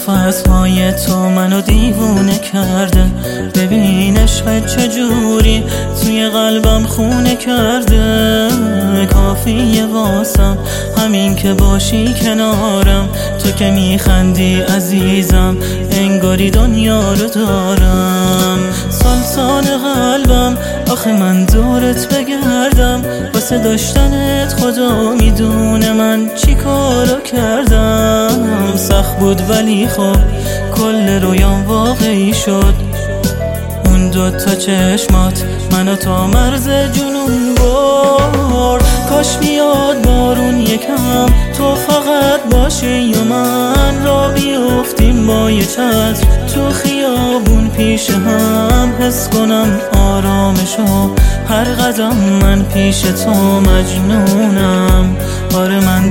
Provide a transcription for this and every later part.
صحبت‌های تو منو دیوونه کرده. ببین عشقت چجوری توی قلبم خونه کرده. کافیه واسم همین که باشی کنارم، تو که میخندی عزیزم انگاری دنیا رو دارم. سلطان قلبم آخه من دورت بگردم، واسه داشتنت خدا میدونه من چی کارو کردم. سخت بود ولی خب کل رویام واقعی شد. اون دوتا چشمات منو تا مرز جنون برد. کاش بیاد بارون یکم تو فقط باشی و من را بیفتیم با یه چتر تو خیابون پیش هم، حس کنم آرامشو هر قدم من پیش تو مجنونم. آره من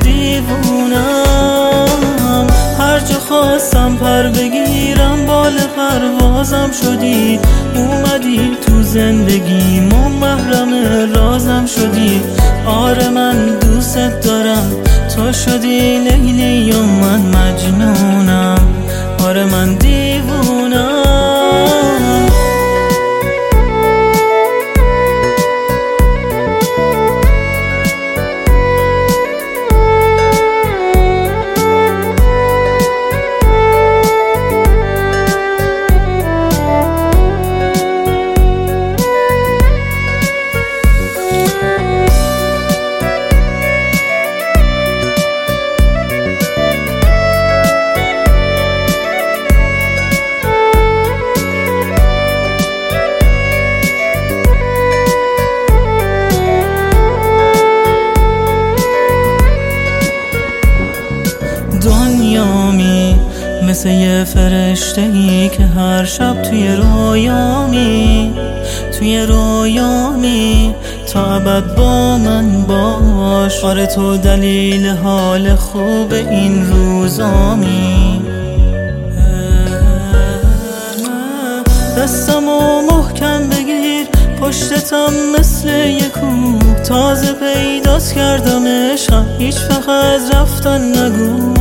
دیوونم، هر جا خواستم پر بگیرم بال پروازم شدی. اومدی تو زندگیم و محرم رازم شدی. آره من دوست دارم، تو شدی لیلی و من مجنونم. آره من دیوونم. دنیامی مثل یه فرشته ای که هر شب توی رویامی تا ابد با من باش. آره تو دلیل حال خوب این روزامی. دستمو محکم بگیر پشتتم مثل یه کوه، تازه پیداست کردم عشقم هیچ فقط رفتن نگو.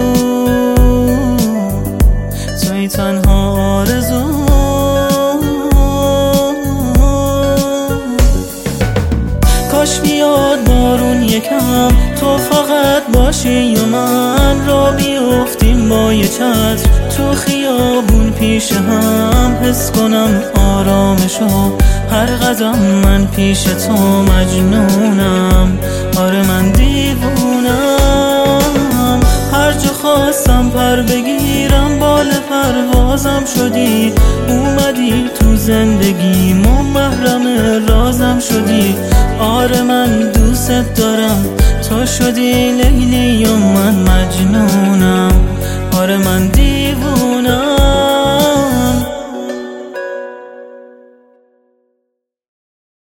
توی تنها آرزو، کاش بیاد بارون یکم تو فقط باشی و من را بیفتیم با یه چتر تو خیابون پیش هم، حس کنم آرامشو هر قدم من پیش تو مجنونم. آره من دیوونم، هر جا خواستم پر بگیرم بال پروازم شدی. اومدی تو زندگیم و محرم رازم شدی. آره من دوست دارم، تو شدی لیلی و من مجنونم. آره من دیوونم.